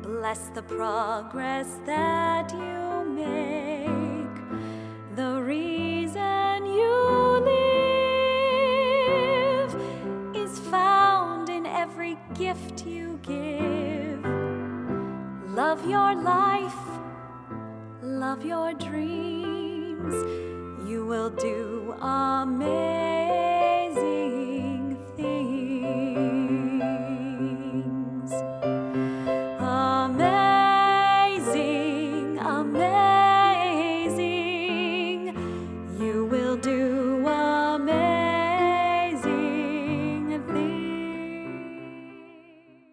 Bless the progress that you make, the reason you live is found in every gift you give. Love your life, love your dreams, you will do amazing things. Amazing, amazing.